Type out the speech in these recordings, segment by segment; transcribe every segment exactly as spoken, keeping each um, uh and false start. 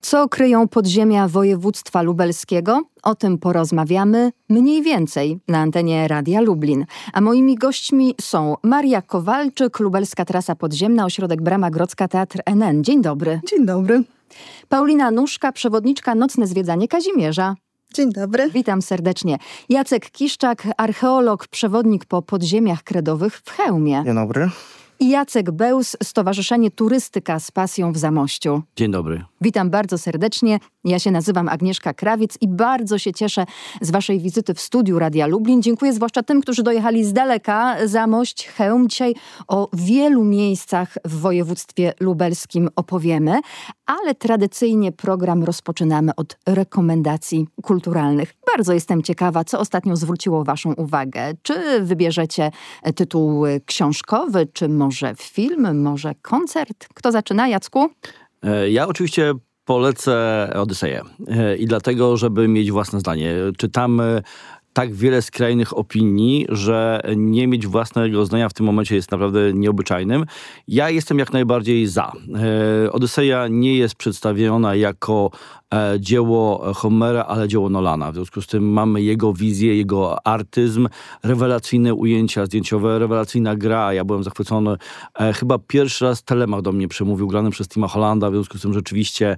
Co kryją podziemia województwa lubelskiego? O tym porozmawiamy mniej więcej na antenie Radia Lublin. A moimi gośćmi są Maria Kowalczyk, Lubelska Trasa Podziemna, Ośrodek Brama Grodzka, Teatr N N. Dzień dobry. Dzień dobry. Paulina Nuszka, przewodniczka Nocne Zwiedzanie Kazimierza. Dzień dobry. Witam serdecznie. Jacek Kiszczak, archeolog, przewodnik po podziemiach kredowych w Chełmie. Dzień dobry. I Jacek Bełs, Stowarzyszenie Turystyka z Pasją w Zamościu. Dzień dobry. Witam bardzo serdecznie. Ja się nazywam Agnieszka Krawiec i bardzo się cieszę z waszej wizyty w studiu Radia Lublin. Dziękuję zwłaszcza tym, którzy dojechali z daleka. Zamość, Chełm. Dzisiaj o wielu miejscach w województwie lubelskim opowiemy, ale tradycyjnie program rozpoczynamy od rekomendacji kulturalnych. Bardzo jestem ciekawa, co ostatnio zwróciło waszą uwagę. Czy wybierzecie tytuł książkowy, czy może film, może koncert? Kto zaczyna, Jacku? Ja oczywiście polecę Odyseję. I dlatego, żeby mieć własne zdanie. Czytamy tak wiele skrajnych opinii, że nie mieć własnego zdania w tym momencie jest naprawdę nieobyczajnym. Ja jestem jak najbardziej za. Odyseja nie jest przedstawiona jako dzieło Homera, ale dzieło Nolana. W związku z tym mamy jego wizję, jego artyzm, rewelacyjne ujęcia zdjęciowe, rewelacyjna gra. Ja byłem zachwycony. Chyba pierwszy raz Telemach do mnie przemówił, grany przez Tima Hollanda. W związku z tym rzeczywiście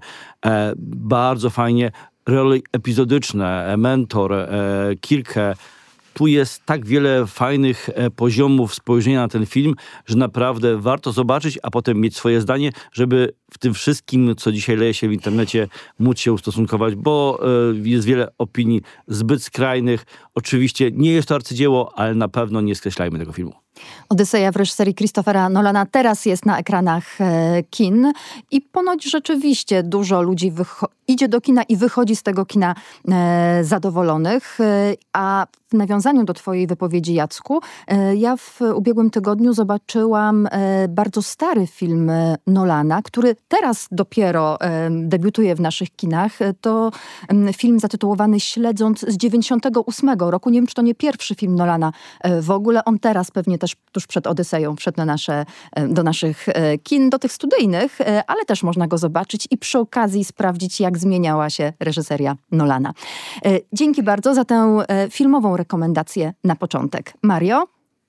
bardzo fajnie. Role epizodyczne, Mentor, e, Kirkę. Tu jest tak wiele fajnych e, poziomów spojrzenia na ten film, że naprawdę warto zobaczyć, a potem mieć swoje zdanie, żeby w tym wszystkim, co dzisiaj leje się w internecie, móc się ustosunkować, bo e, jest wiele opinii zbyt skrajnych. Oczywiście nie jest to arcydzieło, ale na pewno nie skreślajmy tego filmu. Odyseja w reżyserii Christophera Nolana teraz jest na ekranach e, kin i ponoć rzeczywiście dużo ludzi wycho- idzie do kina i wychodzi z tego kina e, zadowolonych. E, a w nawiązaniu do twojej wypowiedzi, Jacku, e, ja w ubiegłym tygodniu zobaczyłam e, bardzo stary film e, Nolana, który teraz dopiero e, debiutuje w naszych kinach. E, to e, film zatytułowany Śledząc z dziewięćdziesiątego ósmego roku. Nie wiem, czy to nie pierwszy film Nolana e, w ogóle. On teraz pewnie też tuż przed Odyseją wszedł na nasze, do naszych kin, do tych studyjnych, ale też można go zobaczyć i przy okazji sprawdzić, jak zmieniała się reżyseria Nolana. Dzięki bardzo za tę filmową rekomendację na początek. Mario?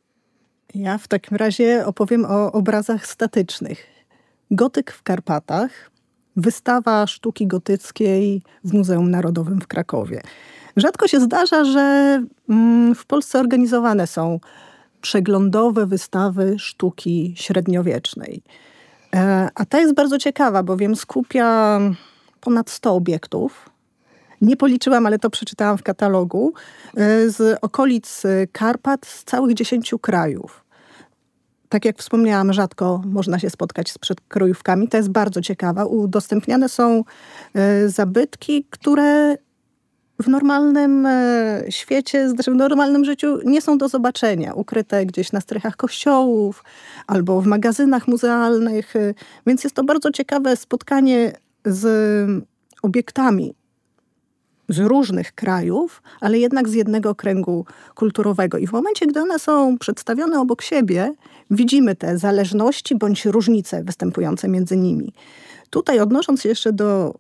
Ja w takim razie opowiem o obrazach statycznych. Gotyk w Karpatach, wystawa sztuki gotyckiej w Muzeum Narodowym w Krakowie. Rzadko się zdarza, że w Polsce organizowane są przeglądowe wystawy sztuki średniowiecznej. A ta jest bardzo ciekawa, bowiem skupia ponad sto obiektów. Nie policzyłam, ale to przeczytałam w katalogu. Z okolic Karpat, z całych dziesięciu krajów. Tak jak wspomniałam, rzadko można się spotkać z przedkrojówkami. To jest bardzo ciekawa. Udostępniane są zabytki, które w normalnym e, świecie, znaczy w normalnym życiu nie są do zobaczenia. Ukryte gdzieś na strychach kościołów albo w magazynach muzealnych. E, więc jest to bardzo ciekawe spotkanie z obiektami z różnych krajów, ale jednak z jednego kręgu kulturowego. I w momencie, gdy one są przedstawione obok siebie, widzimy te zależności bądź różnice występujące między nimi. Tutaj odnosząc się jeszcze do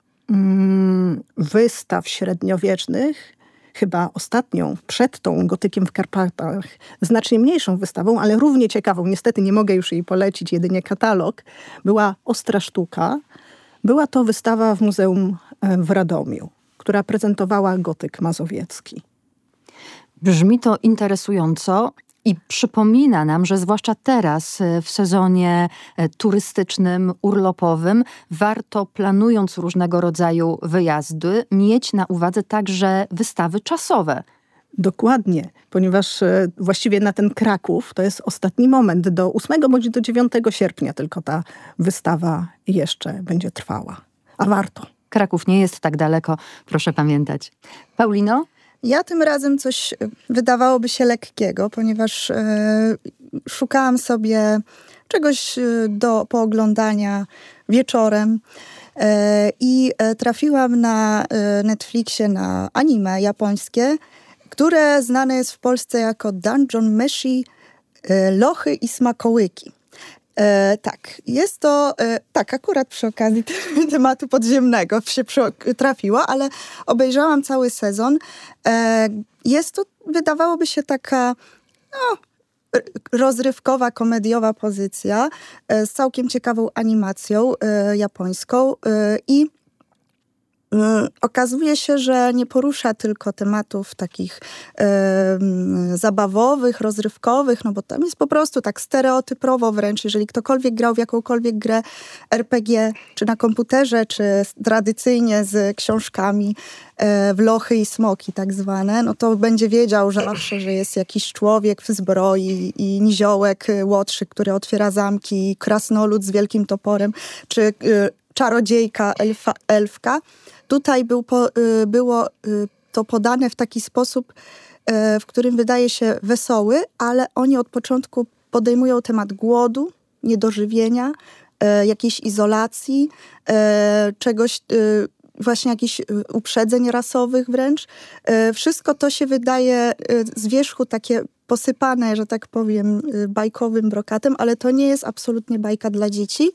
wystaw średniowiecznych, chyba ostatnią, przed tą Gotykiem w Karpatach, znacznie mniejszą wystawą, ale równie ciekawą, niestety nie mogę już jej polecić, jedynie katalog, była Ostra Sztuka. Była to wystawa w Muzeum w Radomiu, która prezentowała gotyk mazowiecki. Brzmi to interesująco. I przypomina nam, że zwłaszcza teraz w sezonie turystycznym, urlopowym, warto, planując różnego rodzaju wyjazdy, mieć na uwadze także wystawy czasowe. Dokładnie, ponieważ właściwie na ten Kraków to jest ostatni moment. Do ósmego bądź do dziewiątego sierpnia tylko ta wystawa jeszcze będzie trwała. A warto. Kraków nie jest tak daleko, proszę pamiętać. Paulino? Ja tym razem coś wydawałoby się lekkiego, ponieważ e, szukałam sobie czegoś do pooglądania wieczorem e, i trafiłam na Netflixie na anime japońskie, które znane jest w Polsce jako Dungeon Meshi, e, Lochy i Smakołyki. E, tak, jest to, e, tak, akurat przy okazji tematu podziemnego się przy, trafiło, ale obejrzałam cały sezon. E, jest to, wydawałoby się, taka no, rozrywkowa, komediowa pozycja e, z całkiem ciekawą animacją e, japońską e, i okazuje się, że nie porusza tylko tematów takich e, zabawowych, rozrywkowych, no bo tam jest po prostu tak stereotypowo wręcz, jeżeli ktokolwiek grał w jakąkolwiek grę er pe gie, czy na komputerze, czy tradycyjnie z książkami e, w lochy i smoki tak zwane, no to będzie wiedział, że zawsze, że jest jakiś człowiek w zbroi i niziołek łotrzyk, który otwiera zamki, krasnolud z wielkim toporem, czy e, czarodziejka, elfa, elfka. Tutaj był po, było to podane w taki sposób, w którym wydaje się wesoły, ale oni od początku podejmują temat głodu, niedożywienia, jakiejś izolacji, czegoś, właśnie jakichś uprzedzeń rasowych wręcz. Wszystko to się wydaje z wierzchu takie posypane, że tak powiem, bajkowym brokatem, ale to nie jest absolutnie bajka dla dzieci.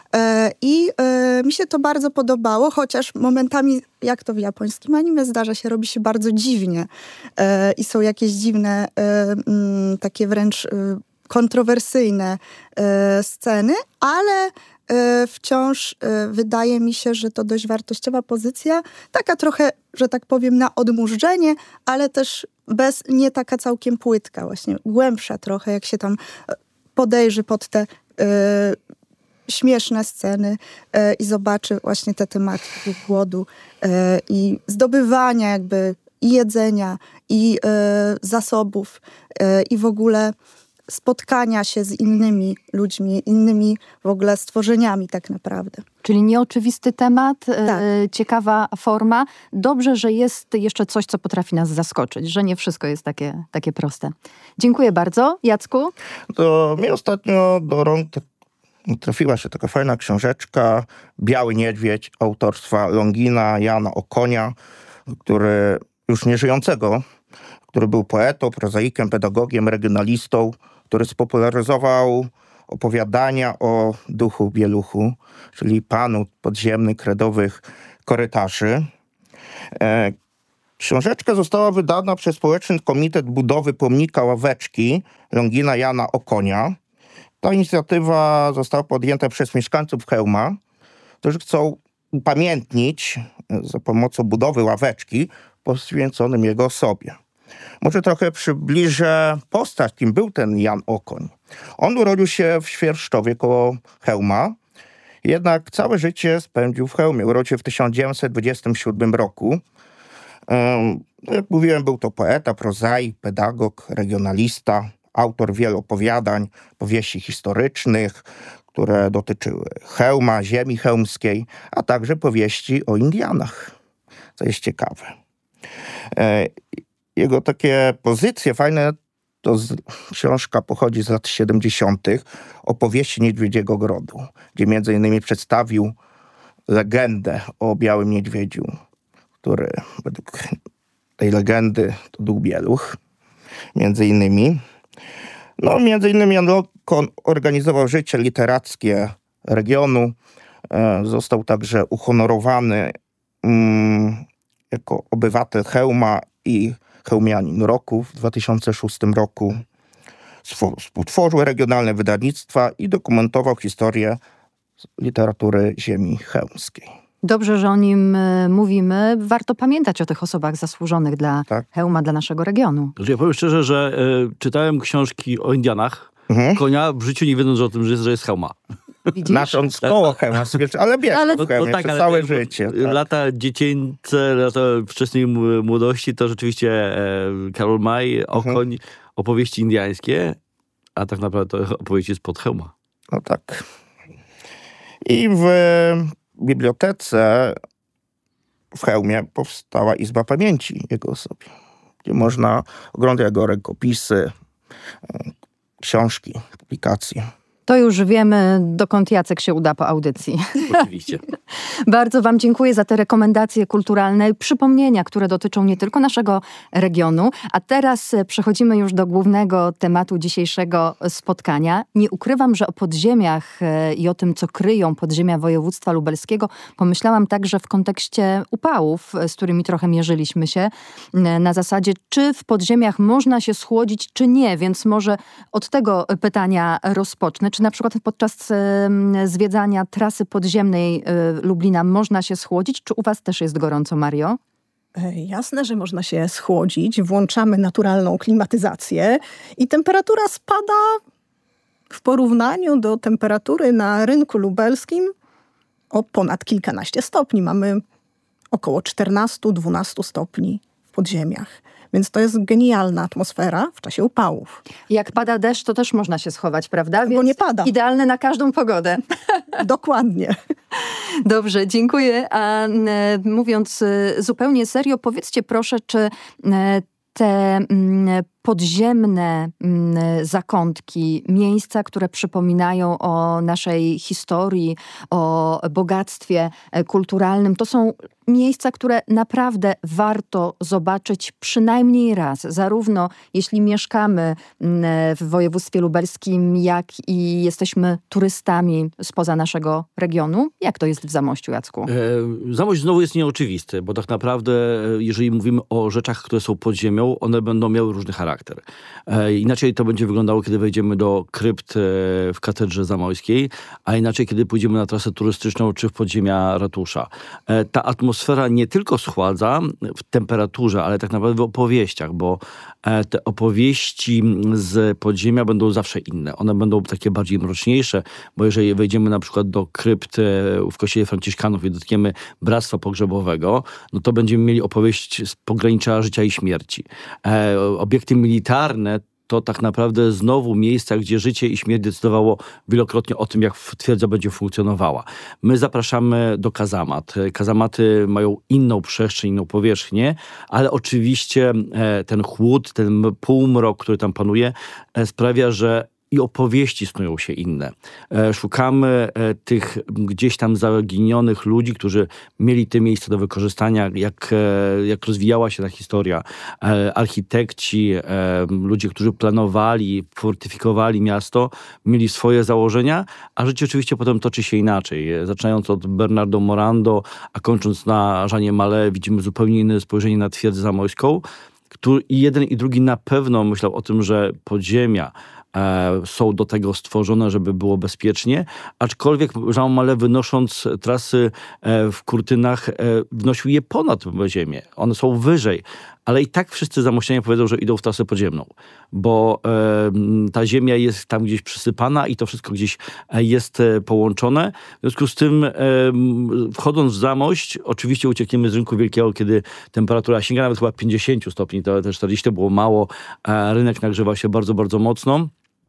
I e, mi się to bardzo podobało, chociaż momentami, jak to w japońskim anime zdarza się, robi się bardzo dziwnie e, i są jakieś dziwne, e, m, takie wręcz e, kontrowersyjne e, sceny, ale e, wciąż e, wydaje mi się, że to dość wartościowa pozycja, taka trochę, że tak powiem, na odmurzenie, ale też bez, nie taka całkiem płytka, właśnie głębsza trochę, jak się tam podejrzy pod te e, śmieszne sceny e, i zobaczy właśnie te tematy głodu e, i zdobywania jakby i jedzenia, i e, zasobów, e, i w ogóle spotkania się z innymi ludźmi, innymi w ogóle stworzeniami tak naprawdę. Czyli nieoczywisty temat, Tak. e, ciekawa forma. Dobrze, że jest jeszcze coś, co potrafi nas zaskoczyć, że nie wszystko jest takie, takie proste. Dziękuję bardzo. Jacku? To mnie ostatnio do rąk trafiła się taka fajna książeczka Biały Niedźwiedź autorstwa Longina Jana Okonia, który już nieżyjącego, który był poetą, prozaikiem, pedagogiem, regionalistą, który spopularyzował opowiadania o duchu Bieluchu, czyli panu podziemnych, kredowych korytarzy. E, książeczka została wydana przez Społeczny Komitet Budowy Pomnika Ławeczki Longina Jana Okonia. Ta inicjatywa została podjęta przez mieszkańców Chełma, którzy chcą upamiętnić za pomocą budowy ławeczki poświęconym jego osobie. Może trochę przybliżę postać, kim był ten Jan Okoń. On urodził się w Świerszczowie koło Chełma, jednak całe życie spędził w Chełmie. Urodził się w tysiąc dziewięćset dwudziestym siódmym roku. Jak mówiłem, był to poeta, prozaik, pedagog, regionalista, autor wielu opowiadań, powieści historycznych, które dotyczyły Chełma, ziemi chełmskiej, a także powieści o Indianach, co jest ciekawe. Jego takie pozycje fajne, to z, książka pochodzi z lat siedemdziesiątych, opowieści Niedźwiedziego Grodu, gdzie między innymi przedstawił legendę o Białym Niedźwiedziu, który według tej legendy to duch Bieluch, między innymi. No, między innymi Jan Okon organizował życie literackie regionu. E, został także uhonorowany mm, jako obywatel Chełma i Chełmianin roku w dwa tysiące szóstym roku. Współtworzył regionalne wydawnictwa i dokumentował historię literatury ziemi chełmskiej. Dobrze, że o nim y, mówimy. Warto pamiętać o tych osobach zasłużonych dla Tak. Chełma, dla naszego regionu. Ja powiem szczerze, że y, czytałem książki o Indianach, Mhm. konia w życiu nie wiedząc o tym, że jest, że jest Chełma. Widzisz? Nasząc koło Chełma, ale wiesz, Ale- no, Chełmie, przez ale całe te- życie. Tak. Lata dziecięce, lata wczesnej m- młodości to rzeczywiście e, Karol Maj, Okoń, opowieści indiańskie, a tak naprawdę to opowieści spod Chełma. No tak. I w bibliotece w Chełmie powstała Izba Pamięci jego osobie, gdzie można oglądać jego rękopisy, książki, publikacje. To już wiemy, dokąd Jacek się uda po audycji. Oczywiście. Bardzo wam dziękuję za te rekomendacje kulturalne, przypomnienia, które dotyczą nie tylko naszego regionu. A teraz przechodzimy już do głównego tematu dzisiejszego spotkania. Nie ukrywam, że o podziemiach i o tym, co kryją podziemia województwa lubelskiego, pomyślałam także w kontekście upałów, z którymi trochę mierzyliśmy się. Na zasadzie, czy w podziemiach można się schłodzić, czy nie. Więc może od tego pytania rozpocznę. Czy na przykład podczas zwiedzania trasy podziemnej Lublina można się schłodzić? Czy u was też jest gorąco, Mario? Jasne, że można się schłodzić. Włączamy naturalną klimatyzację i temperatura spada w porównaniu do temperatury na rynku lubelskim o ponad kilkanaście stopni. Mamy około czternaście do dwunastu stopni w podziemiach. Więc to jest genialna atmosfera w czasie upałów. Jak pada deszcz, to też można się schować, prawda? Bo Więc nie pada. Idealne na każdą pogodę. Dokładnie. Dobrze, dziękuję. A e, mówiąc e, zupełnie serio, powiedzcie proszę, czy e, te m, podziemne m, zakątki, miejsca, które przypominają o naszej historii, o bogactwie e, kulturalnym, to są miejsca, które naprawdę warto zobaczyć przynajmniej raz. Zarówno jeśli mieszkamy w województwie lubelskim, jak i jesteśmy turystami spoza naszego regionu. Jak to jest w Zamościu, Jacku? E, Zamość znowu jest nieoczywisty, bo tak naprawdę, jeżeli mówimy o rzeczach, które są pod ziemią, one będą miały różny charakter. E, inaczej to będzie wyglądało, kiedy wejdziemy do krypt e, w katedrze zamojskiej, a inaczej, kiedy pójdziemy na trasę turystyczną czy w podziemia ratusza. E, ta atmosfera Atmosfera nie tylko schładza w temperaturze, ale tak naprawdę w opowieściach, bo te opowieści z podziemia będą zawsze inne. One będą takie bardziej mroczniejsze, bo jeżeli wejdziemy na przykład do krypt w kościele franciszkanów i dotkniemy bractwa pogrzebowego, no to będziemy mieli opowieść z pogranicza życia i śmierci. Obiekty militarne to tak naprawdę znowu miejsca, gdzie życie i śmierć decydowało wielokrotnie o tym, jak twierdza będzie funkcjonowała. My zapraszamy do kazamat. Kazamaty mają inną przestrzeń, inną powierzchnię, ale oczywiście ten chłód, ten półmrok, który tam panuje, sprawia, że i opowieści snują się inne. Szukamy tych gdzieś tam zaginionych ludzi, którzy mieli te miejsca do wykorzystania, jak, jak rozwijała się ta historia. Architekci, ludzie, którzy planowali, fortyfikowali miasto, mieli swoje założenia, a życie oczywiście potem toczy się inaczej. Zaczynając od Bernardo Morando, a kończąc na Jeanie Mallet, widzimy zupełnie inne spojrzenie na twierdzę zamojską. Który i jeden i drugi na pewno myślał o tym, że podziemia e, są do tego stworzone, żeby było bezpiecznie, aczkolwiek Jean Mallet, wynosząc trasy e, w kurtynach, e, wnosił je ponad ziemię. One są wyżej, ale i tak wszyscy zamościanie powiedzą, że idą w trasę podziemną, bo e, ta ziemia jest tam gdzieś przysypana i to wszystko gdzieś jest e, połączone. W związku z tym, e, wchodząc w Zamość, oczywiście uciekniemy z rynku wielkiego, kiedy temperatura sięga nawet chyba pięćdziesiąt stopni, to też czterdzieści to było mało, e, rynek nagrzewa się bardzo, bardzo mocno.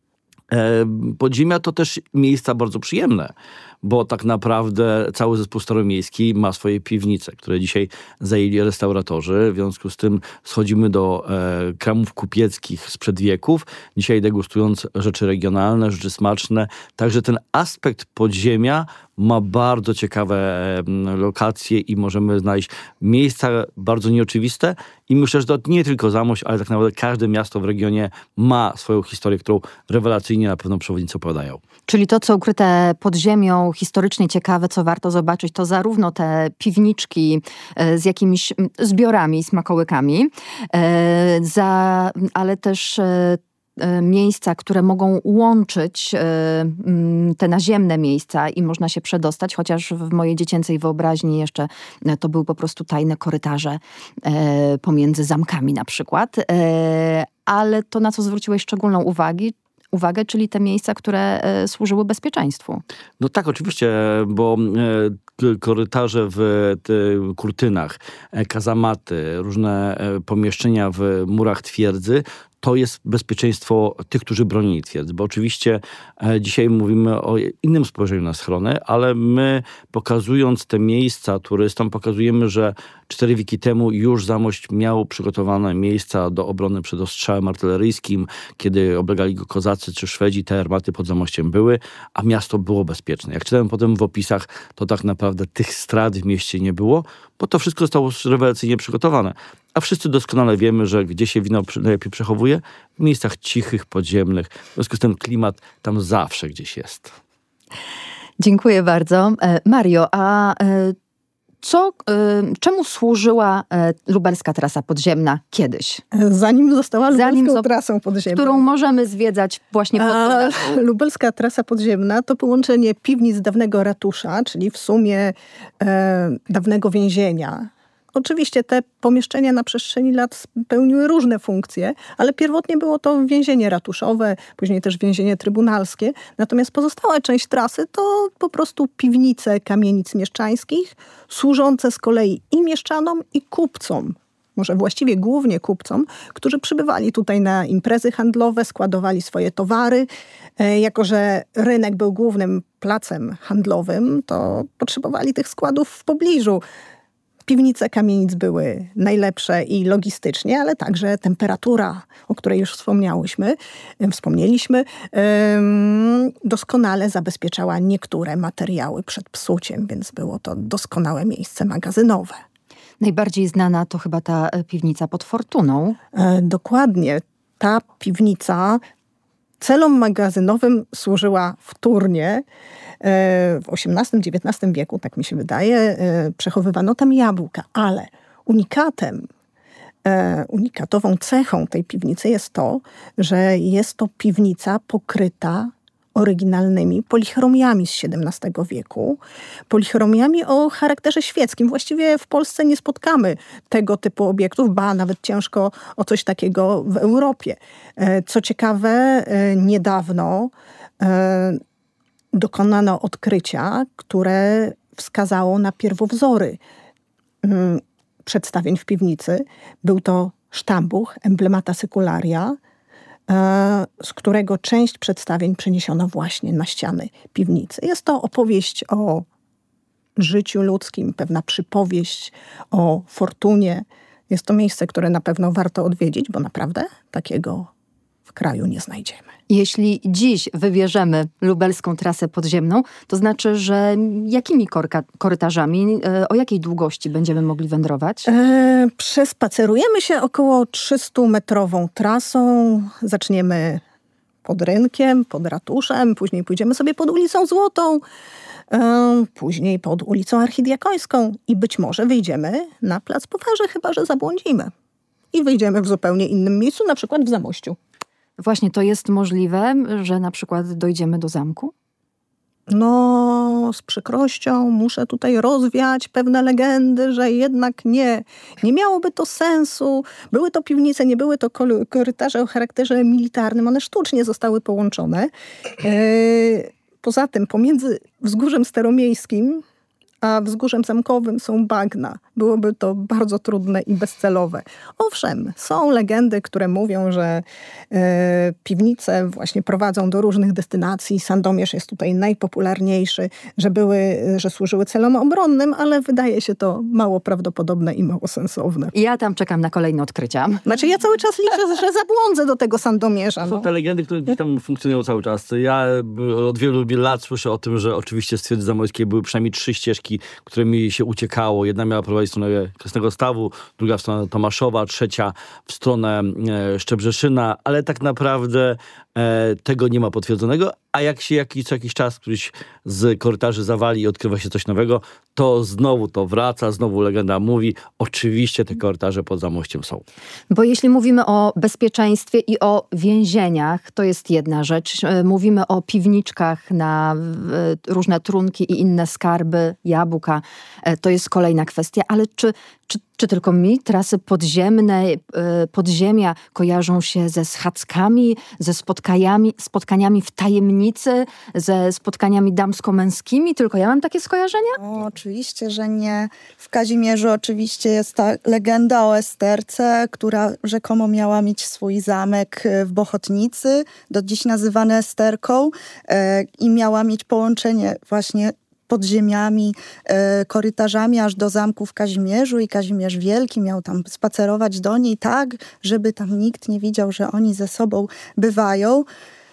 Podziemia to też miejsca bardzo przyjemne, bo tak naprawdę cały zespół staromiejski ma swoje piwnice, które dzisiaj zajęli restauratorzy. W związku z tym schodzimy do e, kramów kupieckich sprzed wieków, dzisiaj degustując rzeczy regionalne, rzeczy smaczne. Także ten aspekt podziemia ma bardzo ciekawe e, lokacje i możemy znaleźć miejsca bardzo nieoczywiste. I myślę, że to nie tylko Zamość, ale tak naprawdę każde miasto w regionie ma swoją historię, którą rewelacyjnie na pewno przewodnicy opowiadają. Czyli to, co ukryte pod ziemią, historycznie ciekawe, co warto zobaczyć, to zarówno te piwniczki z jakimiś zbiorami, smakołykami, za, ale też miejsca, które mogą łączyć te naziemne miejsca i można się przedostać, chociaż w mojej dziecięcej wyobraźni jeszcze to były po prostu tajne korytarze pomiędzy zamkami na przykład. Ale to, na co zwróciłeś szczególną uwagę, uwagę, czyli te miejsca, które e, służyły bezpieczeństwu. No tak, oczywiście, bo e, korytarze w te, kurtynach, e, kazamaty, różne e, pomieszczenia w murach twierdzy, to jest bezpieczeństwo tych, którzy bronili twierdzy. Bo oczywiście e, dzisiaj mówimy o innym spojrzeniu na schrony, ale my pokazując te miejsca turystom, pokazujemy, że cztery wieki temu już Zamość miał przygotowane miejsca do obrony przed ostrzałem artyleryjskim, kiedy oblegali go kozacy czy Szwedzi, te armaty pod Zamościem były, a miasto było bezpieczne. Jak czytałem potem w opisach, to tak naprawdę tych strat w mieście nie było, bo to wszystko zostało rewelacyjnie przygotowane. A wszyscy doskonale wiemy, że gdzie się wino najlepiej przechowuje? W miejscach cichych, podziemnych. W związku z tym klimat tam zawsze gdzieś jest. Dziękuję bardzo. Mario, a co, czemu służyła lubelska trasa podziemna kiedyś? Zanim została lubelską Zanim trasą podziemną. Którą możemy zwiedzać właśnie pod A, lubelska trasa podziemna to połączenie piwnic dawnego ratusza, czyli w sumie e, dawnego więzienia. Oczywiście te pomieszczenia na przestrzeni lat pełniły różne funkcje, ale pierwotnie było to więzienie ratuszowe, później też więzienie trybunalskie. Natomiast pozostała część trasy to po prostu piwnice kamienic mieszczańskich, służące z kolei i mieszczanom, i kupcom. Może właściwie głównie kupcom, którzy przybywali tutaj na imprezy handlowe, składowali swoje towary. Jako że rynek był głównym placem handlowym, to potrzebowali tych składów w pobliżu. Piwnice kamienic były najlepsze i logistycznie, ale także temperatura, o której już wspomniałyśmy, wspomnieliśmy, doskonale zabezpieczała niektóre materiały przed psuciem, więc było to doskonałe miejsce magazynowe. Najbardziej znana to chyba ta piwnica pod Fortuną. Dokładnie. Ta piwnica celom magazynowym służyła wtórnie. W osiemnastym dziewiętnastym wieku, tak mi się wydaje, przechowywano tam jabłka, ale unikatem, unikatową cechą tej piwnicy jest to, że jest to piwnica pokryta oryginalnymi polichromiami z siedemnastego wieku. Polichromiami o charakterze świeckim. Właściwie w Polsce nie spotkamy tego typu obiektów, ba, nawet ciężko o coś takiego w Europie. Co ciekawe, niedawno dokonano odkrycia, które wskazało na pierwowzory przedstawień w piwnicy. Był to sztambuch emblemata secularia, z którego część przedstawień przeniesiono właśnie na ściany piwnicy. Jest to opowieść o życiu ludzkim, pewna przypowieść o fortunie. Jest to miejsce, które na pewno warto odwiedzić, bo naprawdę takiego w kraju nie znajdziemy. Jeśli dziś wybierzemy lubelską trasę podziemną, to znaczy, że jakimi korka, korytarzami, o jakiej długości będziemy mogli wędrować? E, przespacerujemy się około trzystumetrową trasą. Zaczniemy pod rynkiem, pod ratuszem, później pójdziemy sobie pod ulicą Złotą, e, później pod ulicą Archidiakońską i być może wyjdziemy na Plac Poważy, chyba że zabłądzimy. I wyjdziemy w zupełnie innym miejscu, na przykład w Zamościu. Właśnie to jest możliwe, że na przykład dojdziemy do zamku? No, z przykrością muszę tutaj rozwiać pewne legendy, że jednak nie. Nie miałoby to sensu. Były to piwnice, nie były to korytarze o charakterze militarnym. One sztucznie zostały połączone. Poza tym pomiędzy Wzgórzem Staromiejskim a Wzgórzem Zamkowym są bagna. Byłoby to bardzo trudne i bezcelowe. Owszem, są legendy, które mówią, że e, piwnice właśnie prowadzą do różnych destynacji. Sandomierz jest tutaj najpopularniejszy, że, były, że służyły celom obronnym, ale wydaje się to mało prawdopodobne i mało sensowne. Ja tam czekam na kolejne odkrycia. Znaczy ja cały czas liczę, że zabłądzę do tego Sandomierza. No. Są te legendy, które gdzieś tam funkcjonują cały czas. Ja od wielu lat słyszę o tym, że oczywiście z Twierdzy Zamojskiej były przynajmniej trzy ścieżki, którymi się uciekało. Jedna miała prowadzić w stronę Kresnego Stawu, druga w stronę Tomaszowa, trzecia w stronę e, Szczebrzeszyna, ale tak naprawdę e, tego nie ma potwierdzonego, a jak się jakiś, co jakiś czas któryś z korytarzy zawali i odkrywa się coś nowego, to znowu to wraca, znowu legenda mówi, oczywiście te korytarze pod Zamościem są. Bo jeśli mówimy o bezpieczeństwie i o więzieniach, to jest jedna rzecz. Mówimy o piwniczkach na różne trunki i inne skarby, jabłka, to jest kolejna kwestia, ale czy, czy, czy tylko mi trasy podziemne, podziemia kojarzą się ze schadzkami, ze spotkaniami, spotkaniami w tajemnicy, ze spotkaniami dam damsko-męskimi? Tylko ja mam takie skojarzenia? O, oczywiście, że nie. W Kazimierzu oczywiście jest ta legenda o Esterce, która rzekomo miała mieć swój zamek w Bochotnicy, do dziś nazywany Esterką, e, i miała mieć połączenie właśnie podziemiami, e, korytarzami aż do zamku w Kazimierzu i Kazimierz Wielki miał tam spacerować do niej tak, żeby tam nikt nie widział, że oni ze sobą bywają.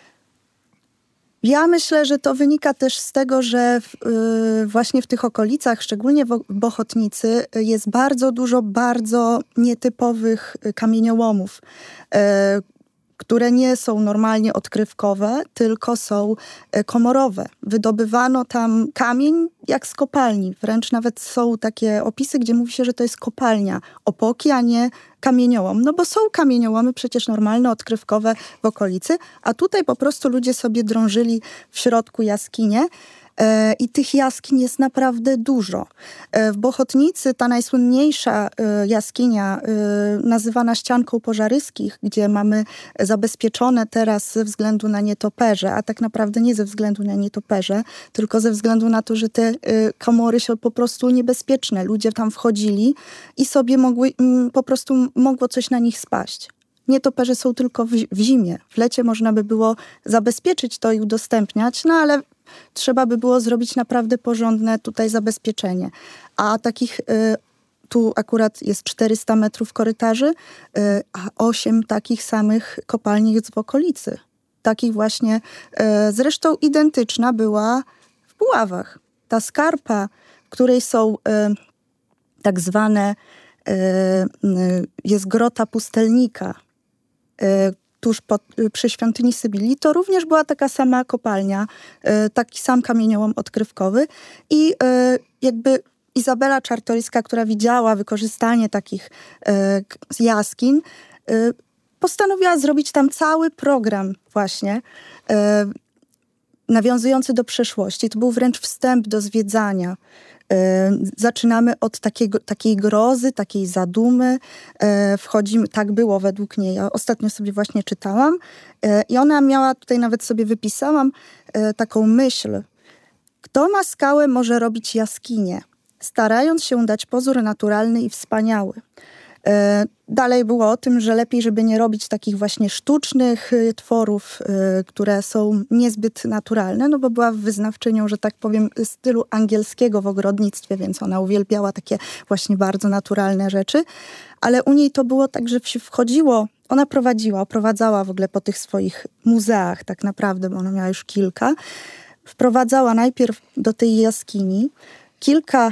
Ja myślę, że to wynika też z tego, że w, y, właśnie w tych okolicach, szczególnie w Bochotnicy, jest bardzo dużo bardzo nietypowych kamieniołomów, y, które nie są normalnie odkrywkowe, tylko są komorowe. Wydobywano tam kamień jak z kopalni. Wręcz nawet są takie opisy, gdzie mówi się, że to jest kopalnia opoki, a nie kamieniołom. No bo są kamieniołomy przecież normalne, odkrywkowe w okolicy, a tutaj po prostu ludzie sobie drążyli w środku jaskinie. I tych jaskiń jest naprawdę dużo. W Bochotnicy ta najsłynniejsza jaskinia, nazywana ścianką Pożaryskich, gdzie mamy zabezpieczone teraz ze względu na nietoperze, a tak naprawdę nie ze względu na nietoperze, tylko ze względu na to, że te komory są po prostu niebezpieczne. Ludzie tam wchodzili i sobie mogły, po prostu mogło coś na nich spaść. Nietoperze są tylko w, w zimie. W lecie można by było zabezpieczyć to i udostępniać, no ale trzeba by było zrobić naprawdę porządne tutaj zabezpieczenie. A takich, y, tu akurat jest czterysta metrów korytarzy, y, a osiem takich samych kopalni jest w okolicy. Takich właśnie, y, zresztą identyczna była w Puławach. Ta skarpa, w której są y, tak zwane, y, y, jest grota pustelnika, y, tuż pod, przy świątyni Sybilii, to również była taka sama kopalnia, taki sam kamieniołom odkrywkowy i jakby Izabela Czartoryska, która widziała wykorzystanie takich jaskiń, postanowiła zrobić tam cały program właśnie nawiązujący do przeszłości. To był wręcz wstęp do zwiedzania. Zaczynamy od takiego, takiej grozy, takiej zadumy. Wchodzimy, tak było według niej. Ja ostatnio sobie właśnie czytałam i ona miała, tutaj nawet sobie wypisałam taką myśl. Kto ma skałę, może robić jaskinię, starając się dać pozór naturalny i wspaniały. Dalej było o tym, że lepiej, żeby nie robić takich właśnie sztucznych tworów, które są niezbyt naturalne, no bo była wyznawczynią, że tak powiem, stylu angielskiego w ogrodnictwie, więc ona uwielbiała takie właśnie bardzo naturalne rzeczy, ale u niej to było tak, że się wchodziło, ona prowadziła, oprowadzała w ogóle po tych swoich muzeach tak naprawdę, bo ona miała już kilka, wprowadzała najpierw do tej jaskini kilka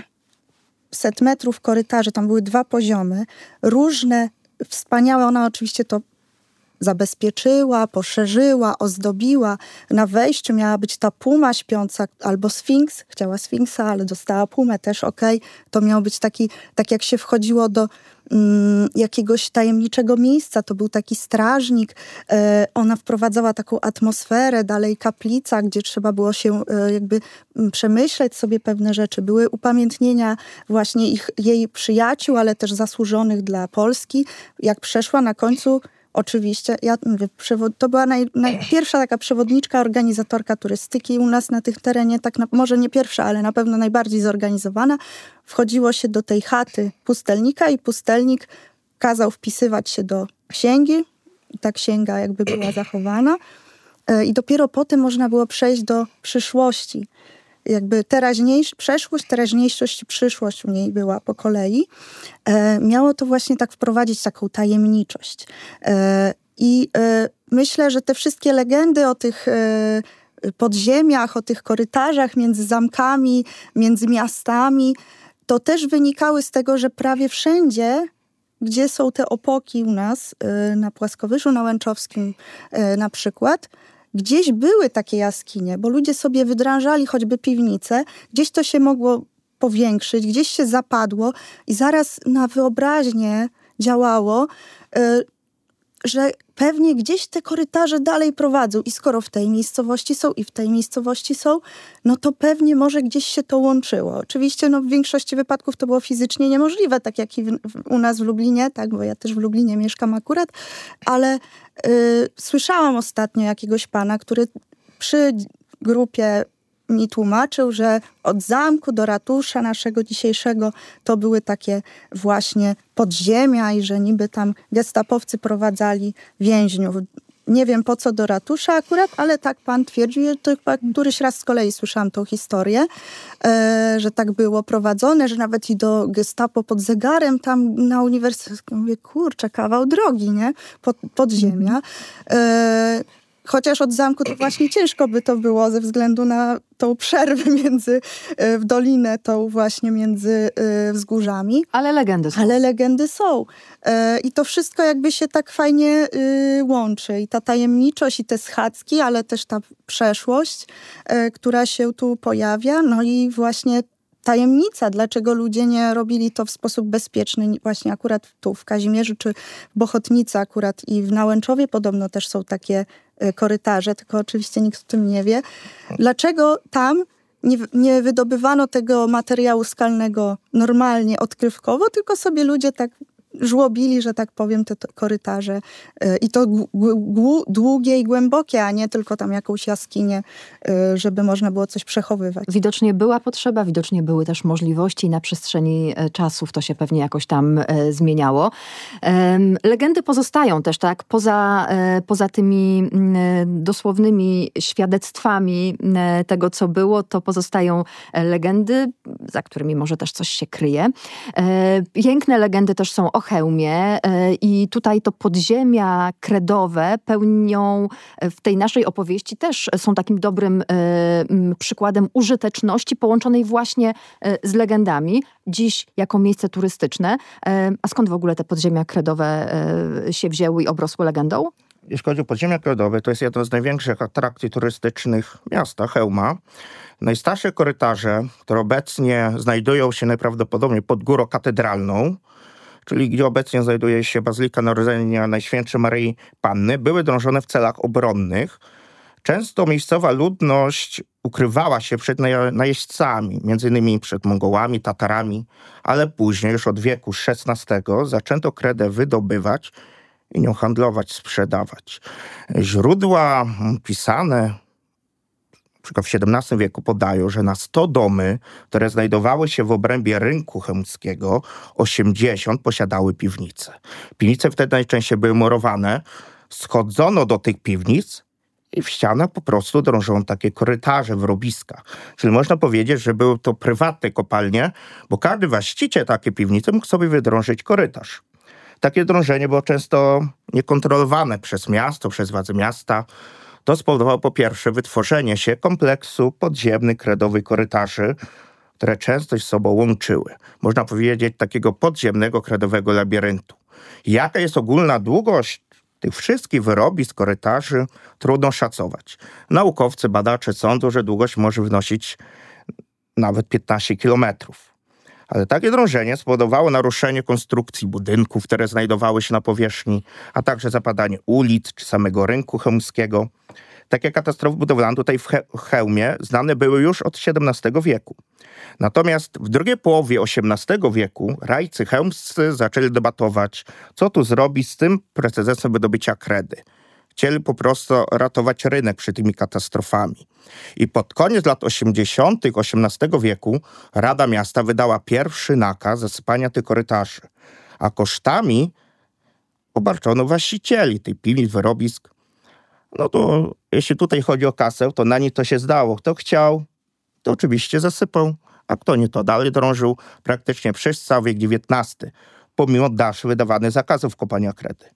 set metrów korytarzy, tam były dwa poziomy, różne, wspaniałe, ona oczywiście to zabezpieczyła, poszerzyła, ozdobiła. Na wejściu miała być ta puma śpiąca albo sfinks, chciała sfinksa, ale dostała pumę też, okej. Okay. To miał być taki, tak jak się wchodziło do mm, jakiegoś tajemniczego miejsca, to był taki strażnik, e, ona wprowadzała taką atmosferę, dalej kaplica, gdzie trzeba było się e, jakby przemyśleć sobie pewne rzeczy. Były upamiętnienia właśnie ich, jej przyjaciół, ale też zasłużonych dla Polski. Jak przeszła na końcu, oczywiście, ja mówię, to była naj, naj, pierwsza taka przewodniczka, organizatorka turystyki u nas na tym terenie, tak na, może nie pierwsza, ale na pewno najbardziej zorganizowana. Wchodziło się do tej chaty pustelnika i pustelnik kazał wpisywać się do księgi. Ta księga jakby była zachowana. I dopiero potem można było przejść do przyszłości. Jakby teraźniejszość, przeszłość, teraźniejszość i przyszłość u niej była po kolei. E, miało to właśnie tak wprowadzić taką tajemniczość. E, I e, myślę, że te wszystkie legendy o tych e, podziemiach, o tych korytarzach między zamkami, między miastami, to też wynikały z tego, że prawie wszędzie, gdzie są te opoki u nas, e, na Płaskowyżu, na Łęczowskim e, na przykład, gdzieś były takie jaskinie, bo ludzie sobie wydrążali choćby piwnice, gdzieś to się mogło powiększyć, gdzieś się zapadło i zaraz na wyobraźnię działało, że pewnie gdzieś te korytarze dalej prowadzą i skoro w tej miejscowości są i w tej miejscowości są, no to pewnie może gdzieś się to łączyło. Oczywiście no, w większości wypadków to było fizycznie niemożliwe, tak jak i w, w, u nas w Lublinie, tak, bo ja też w Lublinie mieszkam akurat, ale y, słyszałam ostatnio jakiegoś pana, który przy grupie mi tłumaczył, że od zamku do ratusza naszego dzisiejszego to były takie właśnie podziemia i że niby tam gestapowcy prowadzali więźniów. Nie wiem po co do ratusza akurat, ale tak pan twierdził, to chyba któryś raz z kolei słyszałam tą historię, e, że tak było prowadzone, że nawet i do gestapo pod zegarem tam na uniwersytecie. Mówię, kurczę, kawał drogi, nie? Pod, podziemia. E, Chociaż od zamku to właśnie ciężko by to było ze względu na tą przerwę między, w dolinę, tą właśnie między wzgórzami. Ale legendy są. Ale legendy są. I to wszystko jakby się tak fajnie łączy. I ta tajemniczość, i te schadzki, ale też ta przeszłość, która się tu pojawia. No i właśnie tajemnica, dlaczego ludzie nie robili to w sposób bezpieczny, właśnie akurat tu w Kazimierzu, czy w Bochotnicy akurat i w Nałęczowie podobno też są takie korytarze, tylko oczywiście nikt o tym nie wie. Dlaczego tam nie, nie wydobywano tego materiału skalnego normalnie, odkrywkowo, tylko sobie ludzie tak żłobili, że tak powiem, te korytarze i to długie i głębokie, a nie tylko tam jakąś jaskinię, żeby można było coś przechowywać. Widocznie była potrzeba, widocznie były też możliwości i na przestrzeni czasów to się pewnie jakoś tam zmieniało. Legendy pozostają też, tak? Poza, poza tymi dosłownymi świadectwami tego, co było, to pozostają legendy, za którymi może też coś się kryje. Piękne legendy też są o Chełmie i tutaj to podziemia kredowe pełnią w tej naszej opowieści też są takim dobrym przykładem użyteczności połączonej właśnie z legendami. Dziś jako miejsce turystyczne. A skąd w ogóle te podziemia kredowe się wzięły i obrosły legendą? Jeśli chodzi o podziemia kredowe, to jest jedna z największych atrakcji turystycznych miasta, Chełma. Najstarsze korytarze, które obecnie znajdują się najprawdopodobniej pod Górą Katedralną, czyli gdzie obecnie znajduje się Bazylika Narodzenia Najświętszej Maryi Panny, były drążone w celach obronnych. Często miejscowa ludność ukrywała się przed najeźdźcami, między innymi przed Mongołami, Tatarami, ale później, już od wieku szesnastego, zaczęto kredę wydobywać i nią handlować, sprzedawać. Źródła pisane, na przykład w siedemnastym wieku podają, że na sto domy, które znajdowały się w obrębie rynku chełmskiego, osiemdziesiąt posiadały piwnice. Piwnice wtedy najczęściej były murowane. Schodzono do tych piwnic i w ścianach po prostu drążono takie korytarze, wrobiska. Czyli można powiedzieć, że były to prywatne kopalnie, bo każdy właściciel takiej piwnicy mógł sobie wydrążyć korytarz. Takie drążenie było często niekontrolowane przez miasto, przez władze miasta. To spowodowało po pierwsze wytworzenie się kompleksu podziemnych, kredowych korytarzy, które często z sobą łączyły. Można powiedzieć takiego podziemnego, kredowego labiryntu. Jaka jest ogólna długość tych wszystkich wyrobisk, korytarzy, trudno szacować. Naukowcy, badacze sądzą, że długość może wynosić nawet piętnaście kilometrów. Ale takie drążenie spowodowało naruszenie konstrukcji budynków, które znajdowały się na powierzchni, a także zapadanie ulic czy samego rynku chełmskiego. Takie katastrofy budowlane tutaj w Chełmie znane były już od siedemnastego wieku. Natomiast w drugiej połowie osiemnastego wieku rajcy chełmscy zaczęli debatować, co tu zrobić z tym precedensem wydobycia kredy. Chcieli po prostu ratować rynek przed tymi katastrofami. I pod koniec lat osiemdziesiątych osiemnastego wieku Rada Miasta wydała pierwszy nakaz zasypania tych korytarzy, a kosztami obarczono właścicieli tych piwnic, wyrobisk. No to jeśli tutaj chodzi o kasę, to na nich to się zdało. Kto chciał, to oczywiście zasypał, a kto nie, to dalej drążył praktycznie przez cały wiek dziewiętnasty, pomimo dalszych wydawanych zakazów kopania kredy.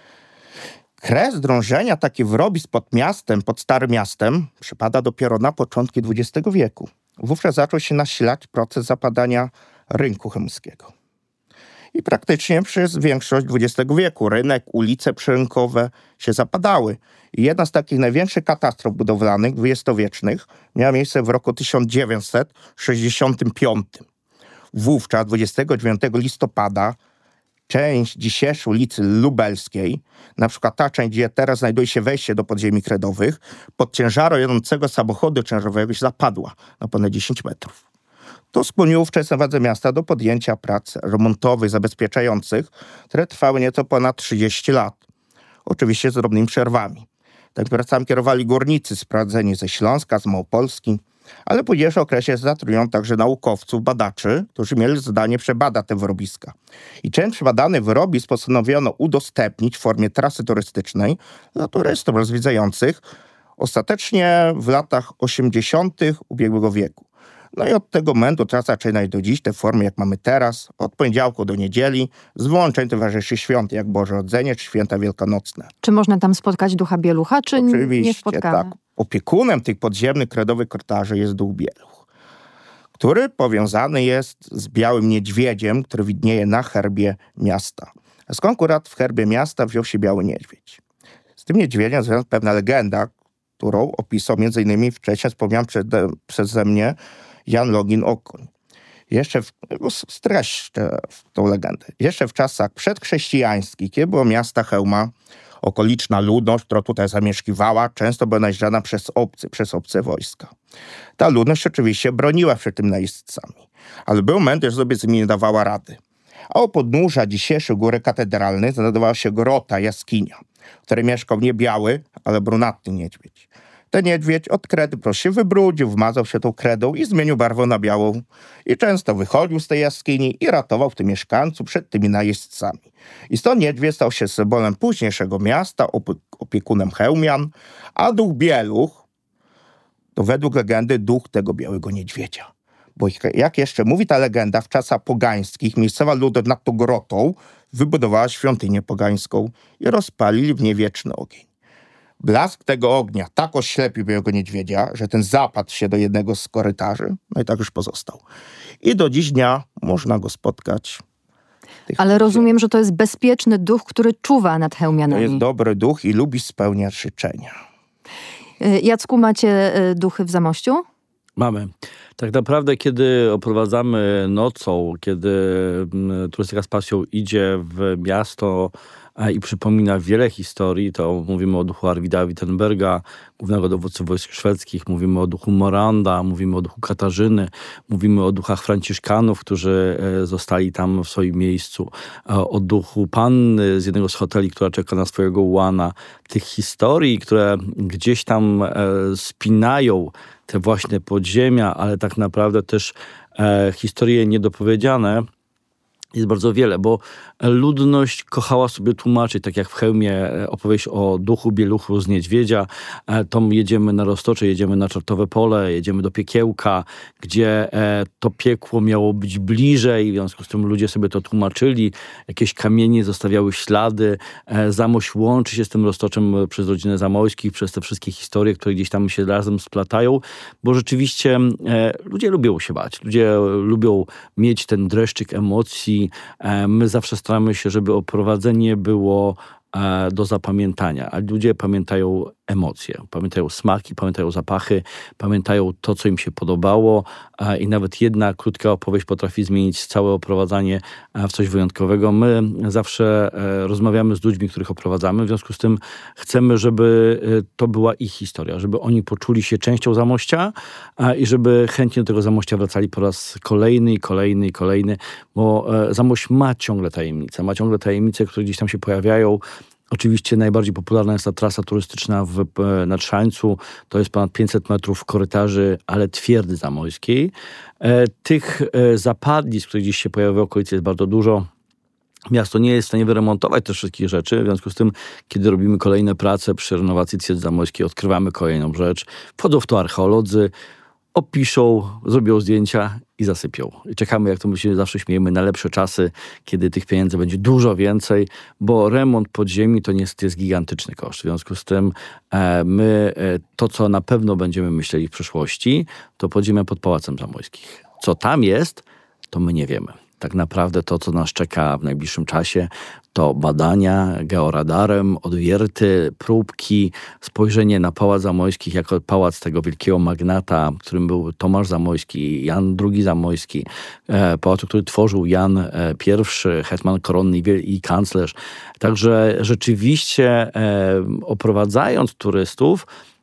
Kres drążenia, taki wyrobisk pod miastem, pod Starym Miastem, przypada dopiero na początki dwudziestego wieku. Wówczas zaczął się nasilać proces zapadania rynku chełmskiego. I praktycznie przez większość dwudziestego wieku rynek, ulice przyrynkowe się zapadały. I jedna z takich największych katastrof budowlanych dwudziestowiecznych miała miejsce w roku tysiąc dziewięćset sześćdziesiątym piątym. Wówczas dwudziestego dziewiątego listopada część dzisiejszej ulicy Lubelskiej, na przykład ta część, gdzie teraz znajduje się wejście do podziemi kredowych, pod ciężarem jadącego samochodu ciężarowego się zapadła na ponad dziesięć metrów. To skłoniło wczesne władze miasta do podjęcia prac remontowych, zabezpieczających, które trwały nieco ponad trzydzieści lat. Oczywiście z drobnymi przerwami. Tymi pracami kierowali górnicy sprowadzeni ze Śląska, z Małopolski. Ale w późniejszym okresie zatrudniono także naukowców, badaczy, którzy mieli zadanie przebadać te wyrobiska. I część przebadanych wyrobisk postanowiono udostępnić w formie trasy turystycznej dla turystów rozwiedzających ostatecznie w latach osiemdziesiątych ubiegłego wieku. No i od tego momentu trasa zaczyna do dziś te formy, jak mamy teraz, od poniedziałku do niedzieli, z wyłączeniem towarzyszy świąt, jak Boże Narodzenie, czy święta wielkanocne. Czy można tam spotkać ducha Bielucha, czy Oczywiście, nie spotkamy? tak. Opiekunem tych podziemnych kredowych korytarzy jest duch Bieluch, który powiązany jest z białym niedźwiedziem, który widnieje na herbie miasta. A skąd akurat w herbie miasta wziął się biały niedźwiedź? Z tym niedźwiedziem związana pewna legenda, którą opisał między innymi wcześniej wspomniany przeze, przeze mnie Jan Longin-Okoń. Jeszcze, w, streszczę tą legendę. Jeszcze w czasach przedchrześcijańskich, kiedy było miasta Chełma, okoliczna ludność, która tutaj zamieszkiwała, często była najeżdżana przez obcy, przez obce wojska. Ta ludność oczywiście broniła przed tym najeźdźcami, ale był moment, że sobie z nimi nie dawała rady. A u podnóża dzisiejszej góry katedralnej znajdowała się grota, jaskinia, w której mieszkał nie biały, ale brunatny niedźwiedź. Ten niedźwiedź od kredy po prostu się wybrudził, wmazał się tą kredą i zmienił barwę na białą. I często wychodził z tej jaskini i ratował w tym mieszkańców przed tymi najeźdźcami. I stąd niedźwiedź stał się symbolem późniejszego miasta, opiekunem Chełmian, a duch Bieluch to według legendy duch tego białego niedźwiedzia. Bo jak jeszcze mówi ta legenda, w czasach pogańskich miejscowa ludność nad tą grotą wybudowała świątynię pogańską i rozpalili w niej wieczny ogień. Blask tego ognia tak oślepił białego niedźwiedzia, że ten zapadł się do jednego z korytarzy, no i tak już pozostał. I do dziś dnia można go spotkać. Ale rozumiem, że to jest bezpieczny duch, który czuwa nad Chełmianami. To jest dobry duch i lubi spełniać życzenia. Jacku, macie duchy w Zamościu? Mamy. Tak naprawdę, kiedy oprowadzamy nocą, kiedy turystyka z pasją idzie w miasto i przypomina wiele historii, to mówimy o duchu Arwida Wittenberga, głównego dowódcy wojsk szwedzkich, mówimy o duchu Moranda, mówimy o duchu Katarzyny, mówimy o duchach franciszkanów, którzy zostali tam w swoim miejscu, o duchu panny z jednego z hoteli, która czeka na swojego ułana. Tych historii, które gdzieś tam spinają te właśnie podziemia, ale tak naprawdę też e, historie niedopowiedziane, jest bardzo wiele, bo ludność kochała sobie tłumaczyć, tak jak w Chełmie opowieść o duchu Bieluchu z niedźwiedzia, to jedziemy na Roztocze, jedziemy na Czartowe Pole, jedziemy do Piekiełka, gdzie to piekło miało być bliżej, w związku z tym ludzie sobie to tłumaczyli, jakieś kamienie zostawiały ślady, Zamość łączy się z tym Roztoczem przez rodzinę Zamojskich, przez te wszystkie historie, które gdzieś tam się razem splatają, bo rzeczywiście ludzie lubią się bać, ludzie lubią mieć ten dreszczyk emocji. My zawsze staramy się, żeby oprowadzenie było do zapamiętania, a ludzie pamiętają emocje, pamiętają smaki, pamiętają zapachy, pamiętają to, co im się podobało i nawet jedna krótka opowieść potrafi zmienić całe oprowadzanie w coś wyjątkowego. My zawsze rozmawiamy z ludźmi, których oprowadzamy, w związku z tym chcemy, żeby to była ich historia, żeby oni poczuli się częścią Zamościa i żeby chętnie do tego Zamościa wracali po raz kolejny i kolejny i kolejny, bo Zamość ma ciągle tajemnice, ma ciągle tajemnice, które gdzieś tam się pojawiają. Oczywiście najbardziej popularna jest ta trasa turystyczna w Nadszańcu. To jest ponad pięćset metrów korytarzy, ale twierdzy zamojskiej. Tych zapadlisk, które gdzieś się pojawiały w okolicy, jest bardzo dużo. Miasto nie jest w stanie wyremontować też wszystkich rzeczy, w związku z tym, kiedy robimy kolejne prace przy renowacji twierdzy zamojskiej, odkrywamy kolejną rzecz. Wchodzą w to archeolodzy, opiszą, zrobią zdjęcia i zasypią. I czekamy, jak to my się zawsze śmiejemy, na lepsze czasy, kiedy tych pieniędzy będzie dużo więcej, bo remont podziemi to niestety jest gigantyczny koszt. W związku z tym e, my e, to, co na pewno będziemy myśleli w przyszłości, to podziemia pod Pałacem Zamojskich. Co tam jest, to my nie wiemy. Tak naprawdę to, co nas czeka w najbliższym czasie, to badania georadarem, odwierty, próbki, spojrzenie na Pałac Zamojskich jako pałac tego wielkiego magnata, którym był Tomasz Zamojski, Jan drugi Zamojski, e, pałacu, który tworzył Jan e, pierwszy, hetman koronny i kanclerz. Także rzeczywiście e, oprowadzając turystów,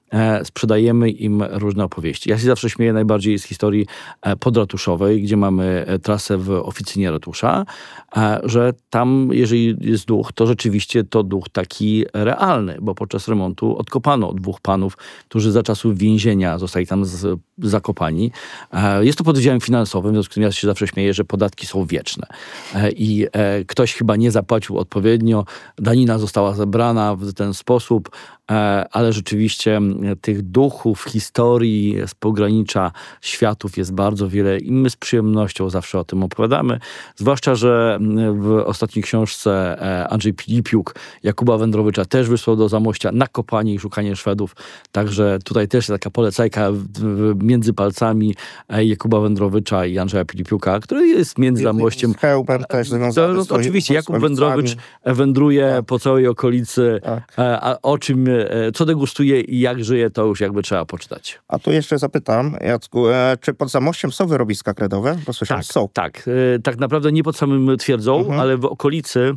e, sprzedajemy im różne opowieści. Ja się zawsze śmieję najbardziej z historii e, podratuszowej, gdzie mamy e, trasę w oficynie ratusza, e, że tam, jeżeli jest duch, to rzeczywiście to duch taki realny, bo podczas remontu odkopano dwóch panów, którzy za czasów więzienia zostali tam z, zakopani. E, jest to pod wydziałem finansowym, w związku z tym ja się zawsze śmieję, że podatki są wieczne. E, I e, ktoś chyba nie zapłacił odpowiednio, danina została zebrana w ten sposób, ale rzeczywiście tych duchów, historii z pogranicza światów jest bardzo wiele i my z przyjemnością zawsze o tym opowiadamy. Zwłaszcza, że w ostatniej książce Andrzej Pilipiuk Jakuba Wędrowicza też wysłał do Zamościa na kopanie i szukanie Szwedów. Także tutaj też taka polecajka między palcami Jakuba Wędrowicza i Andrzeja Pilipiuka, który jest między Zamościem. Z Chełmem też związany. No, to oczywiście Jakub Wędrowicz wędruje tak. po całej okolicy, tak. a o czym, co degustuje i jak żyje, to już jakby trzeba poczytać. A tu jeszcze zapytam, Jacku, czy pod Zamościem są wyrobiska kredowe? Bo słyszałem, tak, są. Tak, tak naprawdę nie pod samym twierdzą, mhm. ale w okolicy.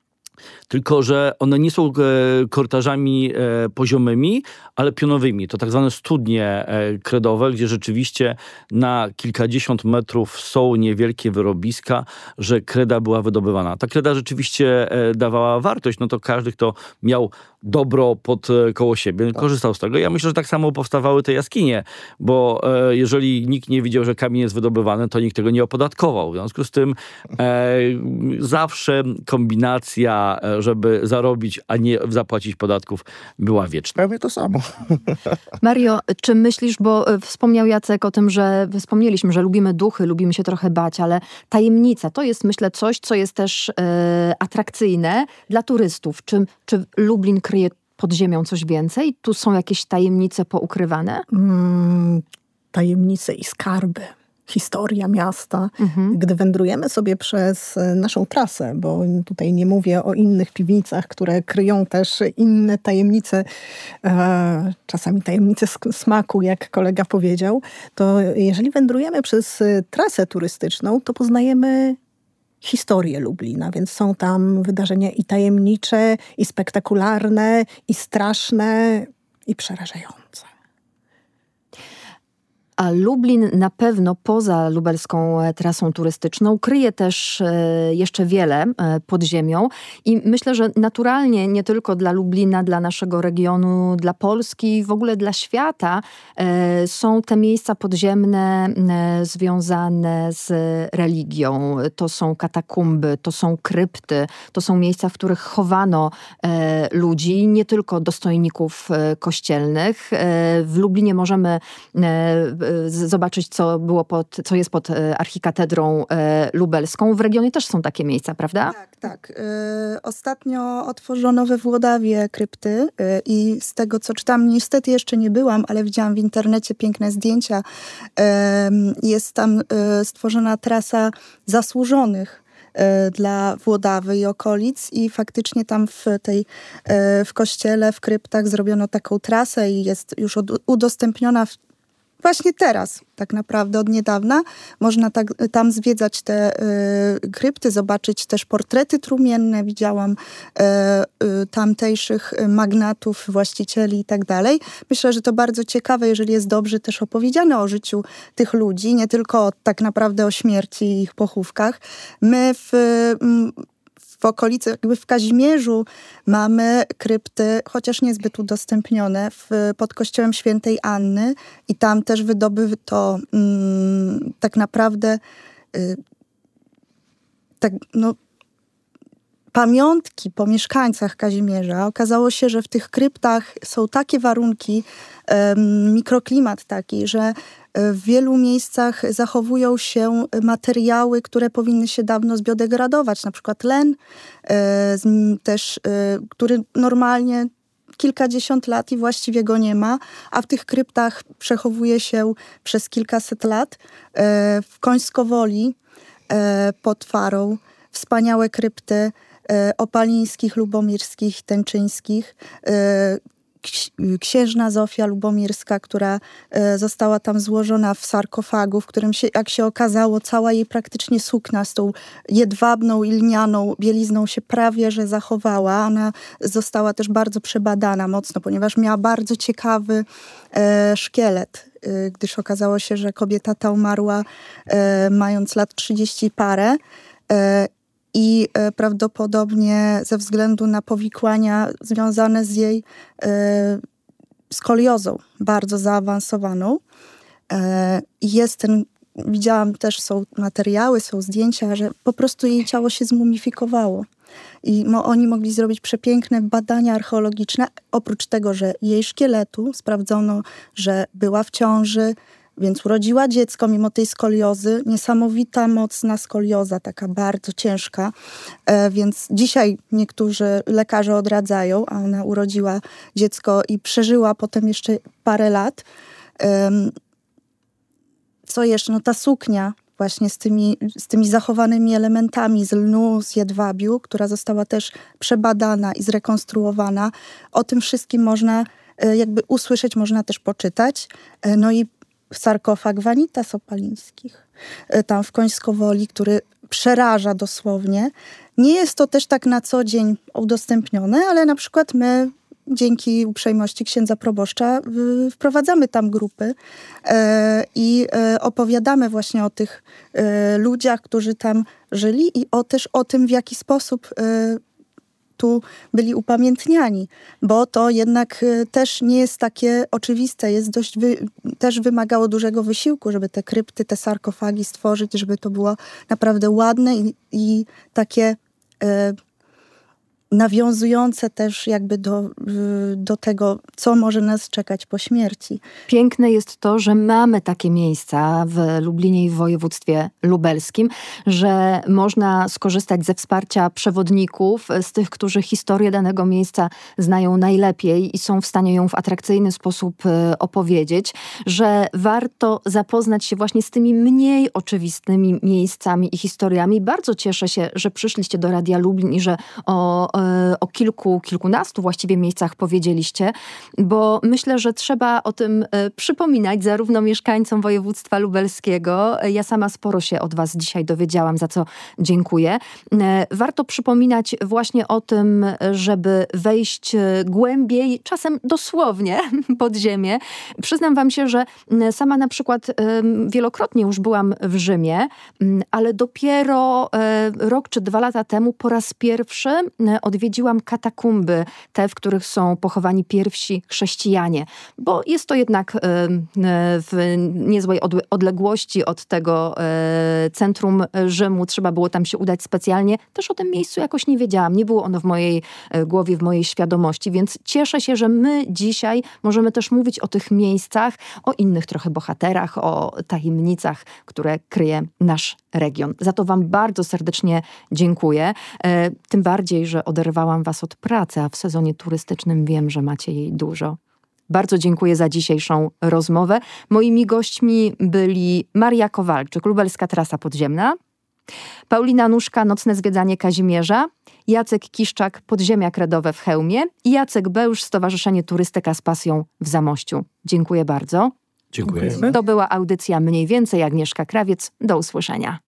Tylko że one nie są e, korytarzami e, poziomymi, ale pionowymi. To tak zwane studnie e, kredowe, gdzie rzeczywiście na kilkadziesiąt metrów są niewielkie wyrobiska, że kreda była wydobywana. Ta kreda rzeczywiście e, dawała wartość, no to każdy, kto miał dobro pod e, koło siebie, tak. korzystał z tego. Ja myślę, że tak samo powstawały te jaskinie, bo e, jeżeli nikt nie widział, że kamień jest wydobywany, to nikt tego nie opodatkował. W związku z tym e, zawsze kombinacja, żeby zarobić, a nie zapłacić podatków, była wieczna. Prawie to samo. Mario, czy myślisz, bo wspomniał Jacek o tym, że wspomnieliśmy, że lubimy duchy, lubimy się trochę bać, ale tajemnica to jest, myślę, coś, co jest też e, atrakcyjne dla turystów. Czy, czy Lublin kryje pod ziemią coś więcej? Tu są jakieś tajemnice poukrywane? Mm, tajemnice i skarby. Historia miasta. Mhm. Gdy wędrujemy sobie przez naszą trasę, bo tutaj nie mówię o innych piwnicach, które kryją też inne tajemnice, e, czasami tajemnice smaku, jak kolega powiedział, to jeżeli wędrujemy przez trasę turystyczną, to poznajemy historię Lublina, więc są tam wydarzenia i tajemnicze, i spektakularne, i straszne, i przerażające. A Lublin na pewno poza lubelską trasą turystyczną kryje też jeszcze wiele pod ziemią i myślę, że naturalnie nie tylko dla Lublina, dla naszego regionu, dla Polski, w ogóle dla świata są te miejsca podziemne związane z religią. To są katakumby, to są krypty, to są miejsca, w których chowano ludzi, nie tylko dostojników kościelnych. W Lublinie możemy zobaczyć, co było pod, co jest pod archikatedrą lubelską. W regionie też są takie miejsca, prawda? Tak, tak. Y, ostatnio otworzono we Włodawie krypty y, i z tego, co czytam, niestety jeszcze nie byłam, ale widziałam w internecie piękne zdjęcia. Y, jest tam y, stworzona trasa zasłużonych dla Włodawy i okolic i faktycznie tam w tej w kościele, w kryptach zrobiono taką trasę i jest już udostępniona w Właśnie teraz, tak naprawdę od niedawna, można tak, tam zwiedzać te y, krypty, zobaczyć też portrety trumienne. Widziałam y, y, tamtejszych magnatów, właścicieli i tak dalej. Myślę, że to bardzo ciekawe, jeżeli jest dobrze też opowiedziane o życiu tych ludzi, nie tylko tak naprawdę o śmierci i ich pochówkach. My w... Y, W okolicy, jakby w Kazimierzu mamy krypty, chociaż niezbyt udostępnione, w, pod kościołem Świętej Anny i tam też wydobyto mm, tak naprawdę y, tak, no, pamiątki po mieszkańcach Kazimierza. Okazało się, że w tych kryptach są takie warunki, um, mikroklimat taki, że w wielu miejscach zachowują się materiały, które powinny się dawno zbiodegradować. Na przykład len, e, też, e, który normalnie kilkadziesiąt lat i właściwie go nie ma, a w tych kryptach przechowuje się przez kilkaset lat. E, w Końskowoli e, pod Farą wspaniałe krypty e, opalińskich, lubomirskich, tęczyńskich. E, księżna Zofia Lubomirska, która została tam złożona w sarkofagu, w którym się, jak się okazało, cała jej praktycznie sukna z tą jedwabną i lnianą bielizną się prawie że zachowała. Ona została też bardzo przebadana mocno, ponieważ miała bardzo ciekawy e, szkielet, e, gdyż okazało się, że kobieta ta umarła e, mając lat trzydzieści parę e, i e, prawdopodobnie ze względu na powikłania związane z jej e, skoliozą, bardzo zaawansowaną. E, jest ten, widziałam też, są materiały, są zdjęcia, że po prostu jej ciało się zmumifikowało. I mo, oni mogli zrobić przepiękne badania archeologiczne. Oprócz tego, że jej szkieletu sprawdzono, że była w ciąży, więc urodziła dziecko mimo tej skoliozy. Niesamowita, mocna skolioza, taka bardzo ciężka. E, więc dzisiaj niektórzy lekarze odradzają, a ona urodziła dziecko i przeżyła potem jeszcze parę lat. E, co jeszcze? No ta suknia właśnie z tymi, z tymi zachowanymi elementami z lnu, z jedwabiu, która została też przebadana i zrekonstruowana. O tym wszystkim można e, jakby usłyszeć, można też poczytać. E, no i sarkofag Vanitas Opalińskich, tam w Końskowoli, który przeraża dosłownie. Nie jest to też tak na co dzień udostępnione, ale na przykład my dzięki uprzejmości księdza proboszcza wprowadzamy tam grupy e, i e, opowiadamy właśnie o tych e, ludziach, którzy tam żyli i o, też o tym, w jaki sposób e, tu byli upamiętniani, bo to jednak też nie jest takie oczywiste, jest dość wy, też wymagało dużego wysiłku, żeby te krypty, te sarkofagi stworzyć, żeby to było naprawdę ładne i, i takie e, nawiązujące też jakby do, do tego, co może nas czekać po śmierci. Piękne jest to, że mamy takie miejsca w Lublinie i w województwie lubelskim, że można skorzystać ze wsparcia przewodników, z tych, którzy historię danego miejsca znają najlepiej i są w stanie ją w atrakcyjny sposób opowiedzieć, że warto zapoznać się właśnie z tymi mniej oczywistymi miejscami i historiami. Bardzo cieszę się, że przyszliście do Radia Lublin i że o o kilku, kilkunastu właściwie miejscach powiedzieliście, bo myślę, że trzeba o tym przypominać zarówno mieszkańcom województwa lubelskiego. Ja sama sporo się od was dzisiaj dowiedziałam, za co dziękuję. Warto przypominać właśnie o tym, żeby wejść głębiej, czasem dosłownie pod ziemię. Przyznam wam się, że sama na przykład wielokrotnie już byłam w Rzymie, ale dopiero rok czy dwa lata temu po raz pierwszy odwiedziłam katakumby, te, w których są pochowani pierwsi chrześcijanie, bo jest to jednak w niezłej odległości od tego centrum Rzymu. Trzeba było tam się udać specjalnie. Też o tym miejscu jakoś nie wiedziałam. Nie było ono w mojej głowie, w mojej świadomości, więc cieszę się, że my dzisiaj możemy też mówić o tych miejscach, o innych trochę bohaterach, o tajemnicach, które kryje nasz region. Za to wam bardzo serdecznie dziękuję. Tym bardziej, że oderwałam was od pracy, a w sezonie turystycznym wiem, że macie jej dużo. Bardzo dziękuję za dzisiejszą rozmowę. Moimi gośćmi byli Maria Kowalczyk, Lubelska Trasa Podziemna, Paulina Nuszka, Nocne Zwiedzanie Kazimierza, Jacek Kiszczak, Podziemia Kredowe w Chełmie i Jacek Bełusz, Stowarzyszenie Turystyka z Pasją w Zamościu. Dziękuję bardzo. Dziękuję. To była audycja Mniej Więcej. Agnieszka Krawiec. Do usłyszenia.